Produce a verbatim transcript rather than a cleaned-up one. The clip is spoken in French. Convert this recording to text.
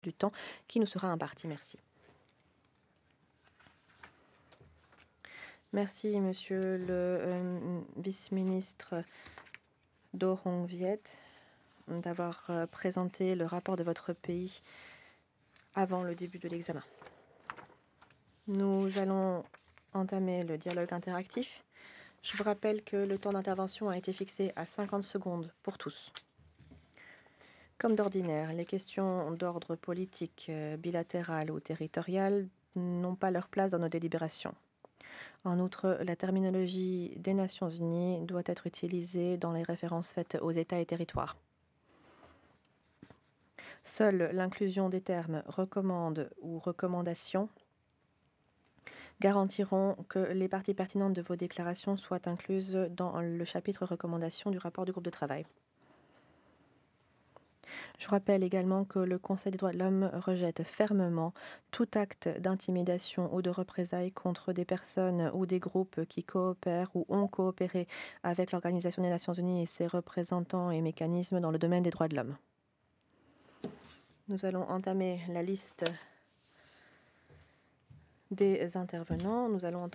du temps qui nous sera imparti. Merci. Merci, Monsieur le euh, vice-ministre Do Hong Viet, d'avoir euh, présenté le rapport de votre pays avant le début de l'examen. Nous allons entamer le dialogue interactif. Je vous rappelle que le temps d'intervention a été fixé à cinquante secondes pour tous. Comme d'ordinaire, les questions d'ordre politique, euh, bilatéral ou territorial n'ont pas leur place dans nos délibérations. En outre, la terminologie des Nations Unies doit être utilisée dans les références faites aux États et territoires. Seule l'inclusion des termes recommande ou recommandation garantiront que les parties pertinentes de vos déclarations soient incluses dans le chapitre recommandations du rapport du groupe de travail. Je rappelle également que le Conseil des droits de l'homme rejette fermement tout acte d'intimidation ou de représailles contre des personnes ou des groupes qui coopèrent ou ont coopéré avec l'Organisation des Nations Unies et ses représentants et mécanismes dans le domaine des droits de l'homme. Nous allons entamer la liste des intervenants. Nous allons